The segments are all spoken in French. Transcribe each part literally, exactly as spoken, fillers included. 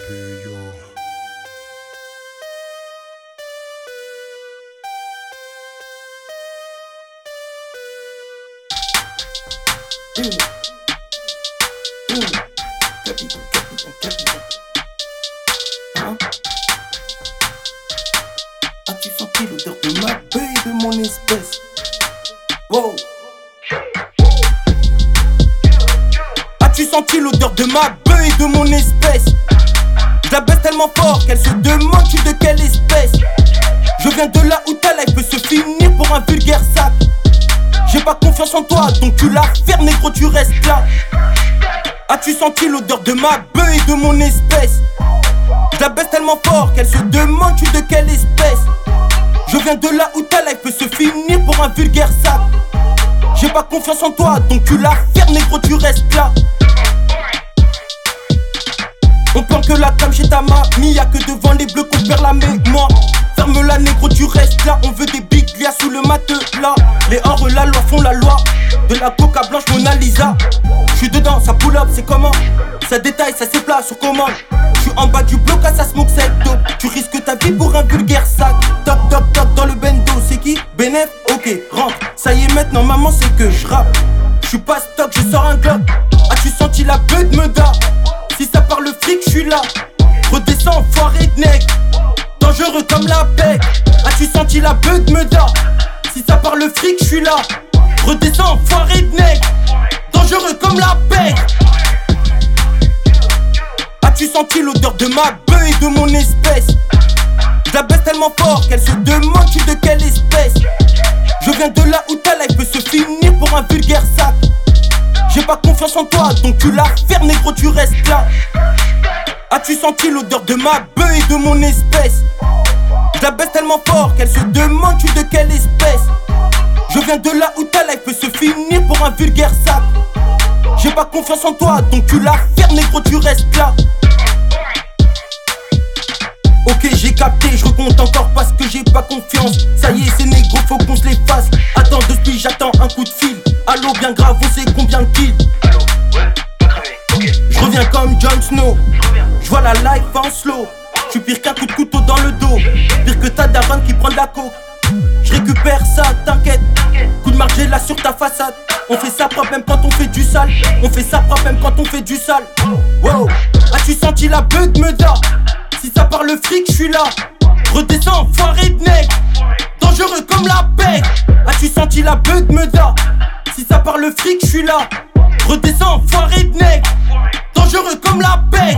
Hey yo. Mmh. Mmh. Capitaine, capitaine, capitaine. Hein? As-tu senti l'odeur de ma beuh et de mon espèce? Wow. As-tu senti l'odeur de ma beuh et de mon espèce? Je la baisse tellement fort qu'elle se demande tu de quelle espèce. Je viens de là où ta life peut se finir pour un vulgaire sac. J'ai pas confiance en toi donc tu la fermes négro, tu restes là. As-tu senti l'odeur de ma beuh et de mon espèce? Je la baisse tellement fort qu'elle se demande tu de quelle espèce. Je viens de là où ta life peut se finir pour un vulgaire sac. J'ai pas confiance en toi donc tu la fermes négro, tu restes là. On plante que la cam chez ta mamie, y'a que devant les bleus qu'on perd la mémoire. Ferme-la négro, tu restes là. On veut des big lias sous le matelas. Les hors la loi font la loi. De la coca blanche Mona Lisa. J'suis dedans, ça pull up, c'est comment? Ça détaille, ça s'éplat sur commande. J'suis en bas du bloc à ça smoke cette dope. Tu risques ta vie pour un vulgaire sac. Toc toc toc dans le bendo, c'est qui? Bénéf? Ok, rentre. Ça y est maintenant maman c'est que j'rappe. J'suis pas stock, je sors un glock. As-tu senti la beuh de Meda? Si ça parle fric, j'suis là. Redescends, foiré de nec. Dangereux comme la bec. As-tu senti la beuh de Meda? Si ça parle fric, j'suis là. Redescends, foiré de nec. Dangereux comme la bec. As-tu senti l'odeur de ma beuh et de mon espèce? Je la baisse tellement fort qu'elle se demande tu de quelle espèce. Je viens de là où ta life peut se finir pour un vulgaire sac. J'ai pas confiance en toi donc tu la fermes négro, tu restes là. As-tu senti l'odeur de ma beuh et de mon espèce? Je la baisse tellement fort qu'elle se demande tu de quelle espèce. Je viens de là où ta life peut se finir pour un vulgaire sac. J'ai pas confiance en toi donc tu la fermes négro, tu restes là. Ok j'ai capté, je recompte encore parce que j'ai pas confiance. Ça y est c'est négro, faut qu'on se les fasse. Attends deux spies, j'attends un coup de fil. Allô bien grave, on sait combien de kills. Allô, ouais, pas cramé, ok. Je reviens comme Jon Snow. Je vois la life en slow. Je suis pire qu'un coup de couteau dans le dos. Pire que ta daronne qui prend de la coke. Je récupère ça, t'inquiète. Coup de marge là sur ta façade. On fait ça propre même quand on fait du sale. On fait ça propre même quand on fait du sale. Wow, as-tu senti la beuh de Meda? Si ça parle fric, j'suis là. Redescends, foiré de nec. Dangereux comme la bec. As-tu senti la beuh de Meda? Si ça parle fric, j'suis là. Redescends, foiré de nec. Dangereux comme la bec.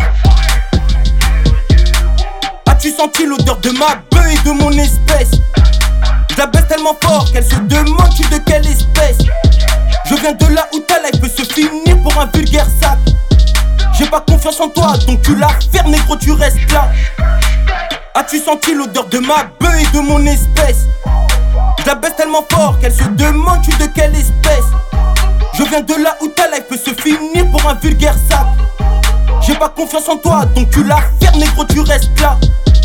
As-tu senti l'odeur de ma beuh et de mon espèce? Je la baisse tellement fort qu'elle se demande tu de quelle espèce. Je viens de là où ta life peut se finir pour un vulgaire sac. J'ai pas confiance en toi donc tu la fermes négro, tu restes là. As-tu senti l'odeur de ma beuh et de mon espèce? Je la baisse tellement fort qu'elle se demande tu de quelle espèce. Je viens de là où ta life peut se finir pour un vulgaire sac. J'ai pas confiance en toi donc tu la fermes négro, tu restes là.